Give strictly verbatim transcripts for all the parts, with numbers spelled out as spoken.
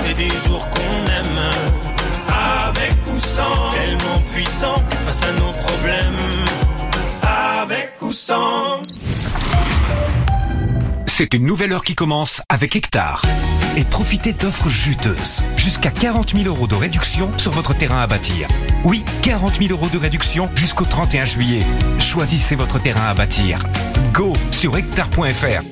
et des jours qu'on aime. Avec ou sans, tellement puissant que face à nos problèmes. Avec ou sans. C'est une nouvelle heure qui commence avec Hectare. Et profitez d'offres juteuses. Jusqu'à quarante mille euros de réduction sur votre terrain à bâtir. Oui, quarante mille euros de réduction jusqu'au trente et un juillet. Choisissez votre terrain à bâtir. Go sur hectare point f r.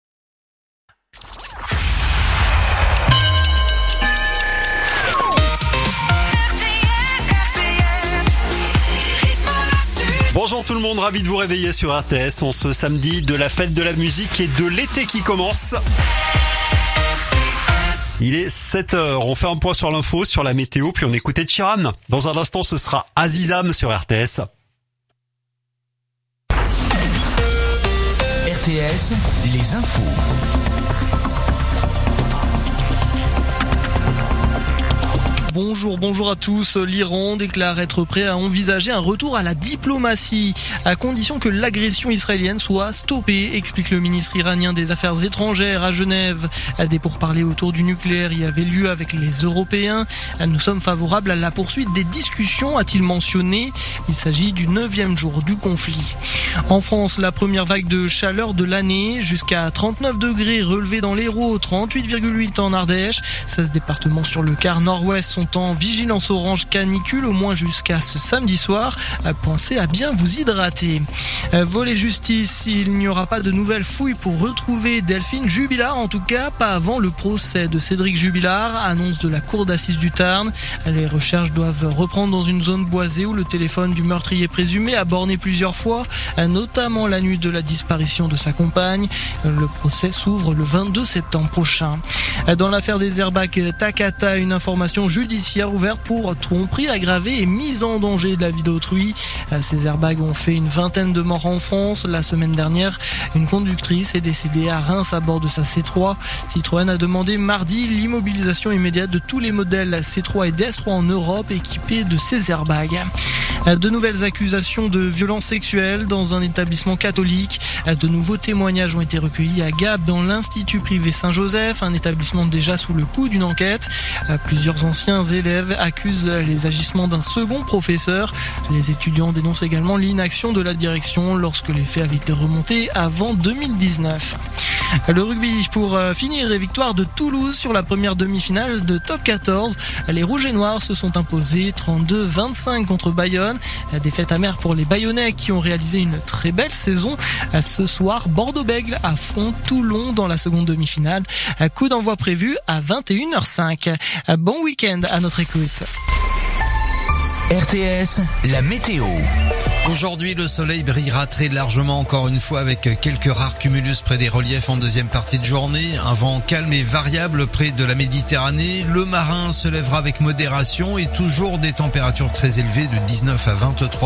Bonjour tout le monde, ravi de vous réveiller sur R T S en ce samedi de la fête de la musique et de l'été qui commence. Il est sept heures, on fait un point sur l'info, sur la météo, puis on écoutait Chiran. Dans un instant, ce sera Azizam sur R T S. R T S, les infos. Bonjour, bonjour à tous. L'Iran déclare être prêt à envisager un retour à la diplomatie, à condition que l'agression israélienne soit stoppée, explique le ministre iranien des Affaires étrangères à Genève. Des pourparlers autour du nucléaire y avaient lieu avec les Européens. Nous sommes favorables à la poursuite des discussions, a-t-il mentionné. Il s'agit du neuvième jour du conflit. En France, la première vague de chaleur de l'année, jusqu'à trente-neuf degrés relevés dans l'Hérault, trente-huit virgule huit en Ardèche. seize départements sur le quart nord-ouest sont en vigilance orange canicule, au moins jusqu'à ce samedi soir. Pensez à bien vous hydrater. Volet justice, il n'y aura pas de nouvelles fouilles pour retrouver Delphine Jubilard, en tout cas pas avant le procès de Cédric Jubilard, annonce de la cour d'assises du Tarn. Les recherches doivent reprendre dans une zone boisée où le téléphone du meurtrier présumé a borné plusieurs fois, notamment la nuit de la disparition de sa compagne. Le procès s'ouvre le vingt-deux septembre prochain. Dans l'affaire des airbags Takata, une information judiciaire ouverte pour tromperie aggravée et mise en danger de la vie d'autrui. Ces airbags ont fait une vingtaine de morts en France. La semaine dernière, une conductrice est décédée à Reims à bord de sa C trois. Citroën a demandé mardi l'immobilisation immédiate de tous les modèles C trois et D S trois en Europe équipés de ces airbags. De nouvelles accusations de violences sexuelles dans un établissement catholique. De nouveaux témoignages ont été recueillis à Gap dans l'Institut privé Saint-Joseph, un établissement déjà sous le coup d'une enquête. Plusieurs anciens élèves accusent les agissements d'un second professeur. Les étudiants dénoncent également l'inaction de la direction lorsque les faits avaient été remontés avant deux mille dix-neuf. Le rugby pour finir et victoire de Toulouse sur la première demi-finale de Top quatorze. Les Rouges et Noirs se sont imposés trente-deux vingt-cinq contre Bayonne. Défaite amère pour les Bayonnais qui ont réalisé une très belle saison. Ce soir, Bordeaux-Bègles affronte Toulon dans la seconde demi-finale. Coup d'envoi prévu à vingt et une heures cinq. Bon week-end à notre écoute. R T S, la météo. Aujourd'hui, le soleil brillera très largement encore une fois avec quelques rares cumulus près des reliefs en deuxième partie de journée. Un vent calme et variable près de la Méditerranée. Le marin se lèvera avec modération et toujours des températures très élevées de dix-neuf à vingt-trois